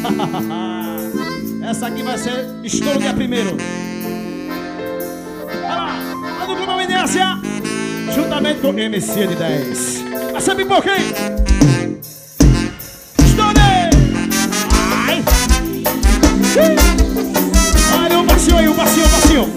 Essa aqui vai ser estouro dia primeiro. Olha lá, a do Grupo Eminência, juntamente com MC de 10. Vai ser pipoca, hein? Estourei! Ai! Olha o bacio aí, o bacio, o bacio.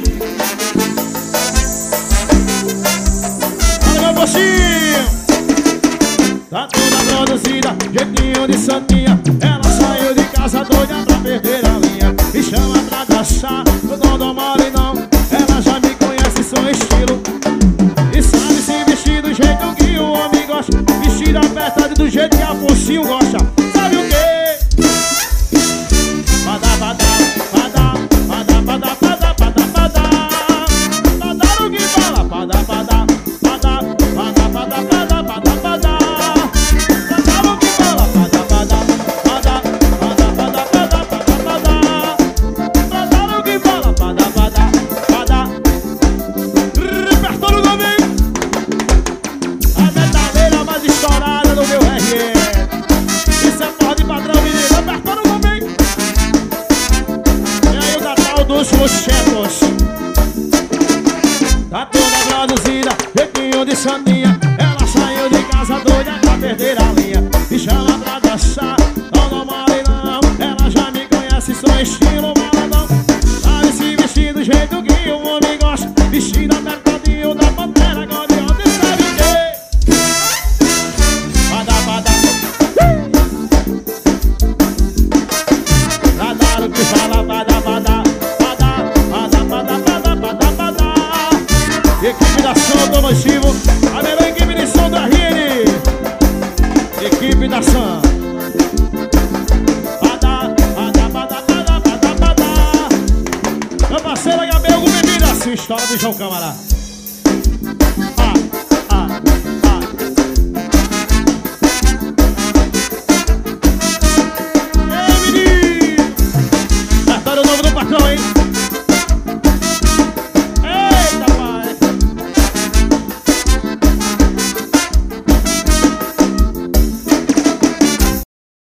Olha meu bacio. Tá toda produzida, jeitinho de santinha. Ela saiu de casa doida pra perder a linha. Me chama pra dançar, eu não dou mole não. Ela já me conhece, sou estilo. E sabe se vestir do jeito que o homem gosta. Vestir apertado do jeito que a Afonsinho gosta. Sabe o quê? Badá, badá, badá, badá, badá, badá, badá, badá. Badá no que fala, badá, badá, badá, badá, badá, badá, badá, badá. Os chefos. Tá toda produzida, jeitinho de santinha. Ela saiu de casa doida pra perder a linha. Me chama pra dançar, não dou mole não. Ela já me conhece, sou estilo malandão. Sabe se vestir do jeito que o homem gosta. Vestido apertadinho da pantera gordiona. E sabe o quê? Badá, badá. Badá, o que fala, badá, badá. Equipe da Som Automotivo, a melhor equipe de som do RN. Equipe da Som. Badá, badá, badá, badá, badá, badá. Meu parceiro Gabriel Bebida, assim, história do João Camará.